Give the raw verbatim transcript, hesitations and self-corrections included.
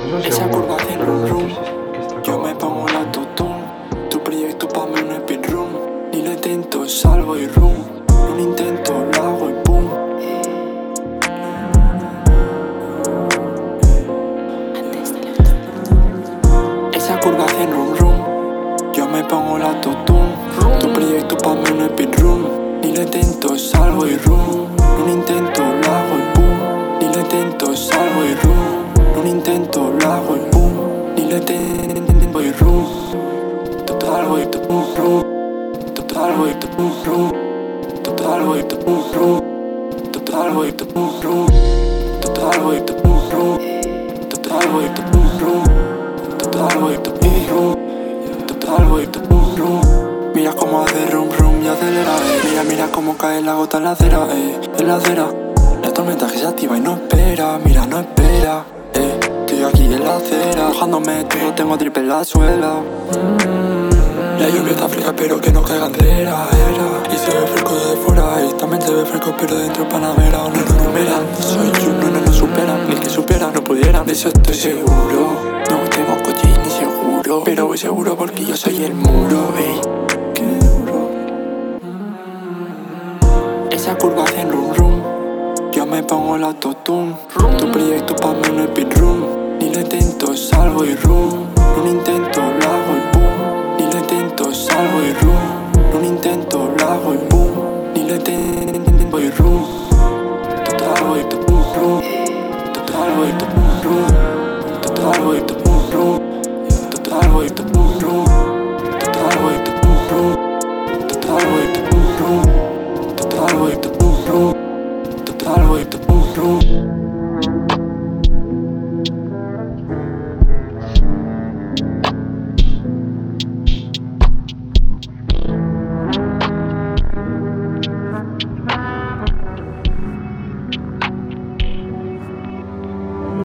Eso Esa seguro, curva hace pero rum de hecho rum. sí, que está Yo acabado. me pongo el autotune. Tu proyecto pa' mí no es speedrun. Ni lo intento, salgo y rum. No lo intento, lo hago y pum. Esa curva hace rum rum. Yo me pongo el autotune. Tu proyecto pa' mí no es speedrun. Ni lo intento, salgo y rum. No lo intento, lo hago y pum. Ni lo intento, salgo y rum. No lo intento, lo hago y pum. Ni lo intento y rum. Total voy to pum rum. Total voy to pum rum. Total voy to pum rum. Total voy to pum rum. Total voy to pum rum. Total voy to pum rum. Total voy to pum rum. Total voy to pum rum. Mira cómo hace rum rum y acelera, eh. Mira, mira cómo cae la gota en la acera, eh. En la acera. La tormenta que se activa y no espera. Mira, no espera, eh. Estoy aquí en la acera, mojándome todo, tengo triple en la suela. mm-hmm. La lluvia está fría pero que no caiga entera, era. Y se ve fresco desde fuera y también se ve fresco pero dentro panamera. No lo numera, soy uno, no lo supera. Ni el que supiera no pudiera, de eso estoy seguro. No tengo coche ni seguro, pero voy seguro porque yo soy el muro, ey. Qué duro. Esa curva hace rum rum. Yo me pongo el autotune. Tu proyecto pa' mí no es speedrun.